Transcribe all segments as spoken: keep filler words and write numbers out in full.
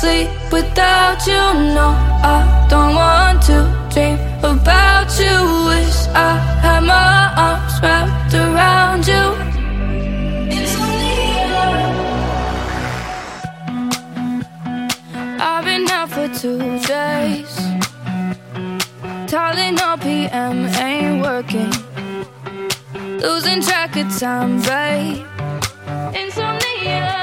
sleep without you. No, I don't want to dream about you. Wish I had my arms wrapped around you. I've been out for two days. Tylenol P M ain't working. Losing track of time, babe. Insomnia.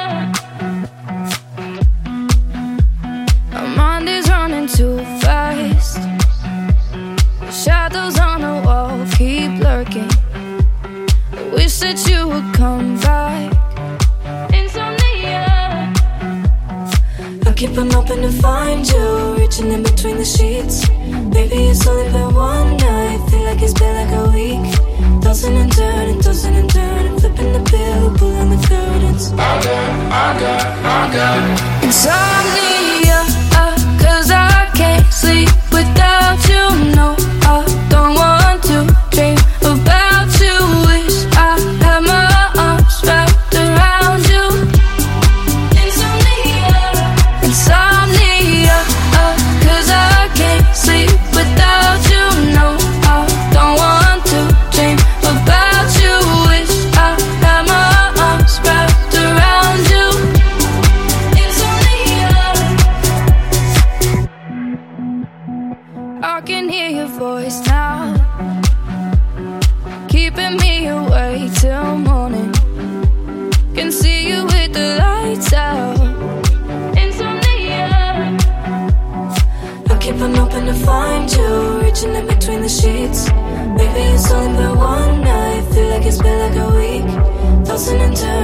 My mind is running too fast. The shadows on the wall keep lurking. I wish that you would come back. Insomnia. I keep on hoping to find you, reaching in between the sheets. Baby, it's only been one night, feel like it's been like a week. Tossing and turning, tossing and turning, flipping the bill, pulling the curtains. I got, I got, I got insomnia, uh, cause I can't sleep without you. No, I don't want to dream about you. Wish I had my arms wrapped around you. Insomnia, insomnia, uh, cause I can't sleep without you. No, I don't want to dream about you. Wish I had my arms wrapped around you. Insomnia. I can hear your voice now, keeping me awake till morning. Can see you with the lights out. Insomnia. I keep on hoping to find you, reaching in between the sheets. Baby, it's only been one night, feel like it's been like a week. Tossing and turning.